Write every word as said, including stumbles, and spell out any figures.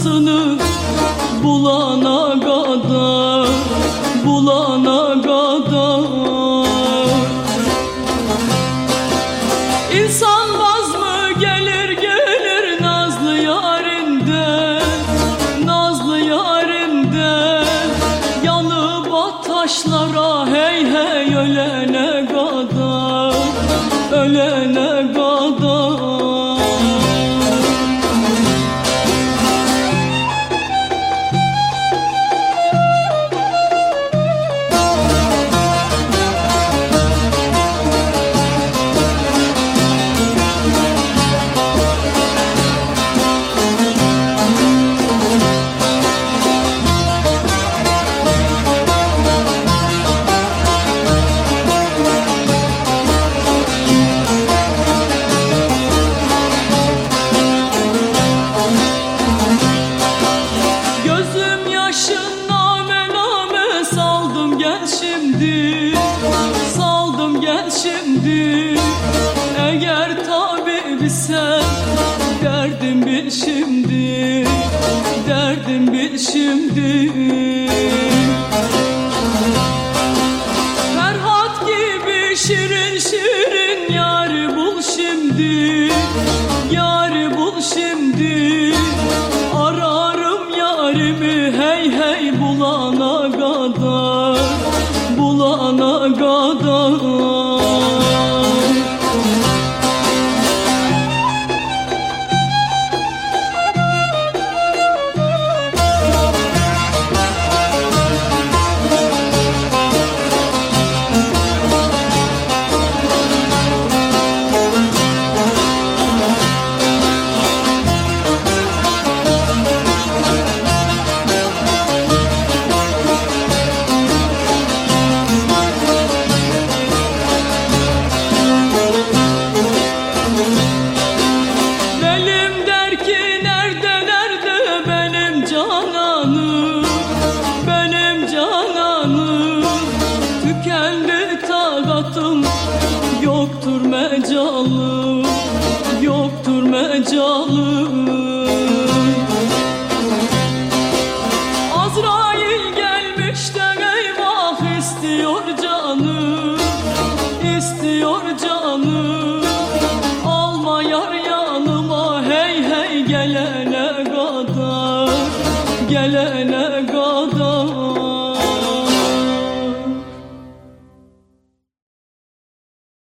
acısını bulana kadar, bulana kadar. İnsan vaz mı gelir gelir nazlı yarinden, nazlı yarinden. Yanıp taşlara hey hey ölene kadar, ölene kadar. Şimdi saldım gel şimdi, eğer tabi sen derdim bil şimdi, derdim bil şimdi. Ferhat gibi şirin şirin yari bul şimdi, yari bul şimdi. Ararım yarimi hey hey bulana kadar, bulana kadar. Yoktur mecalı, yoktur mecalı. Azrail gelmiş de eyvah istiyor canı, istiyor canı. Alma yar yanıma hey hey gelene kadar, gelene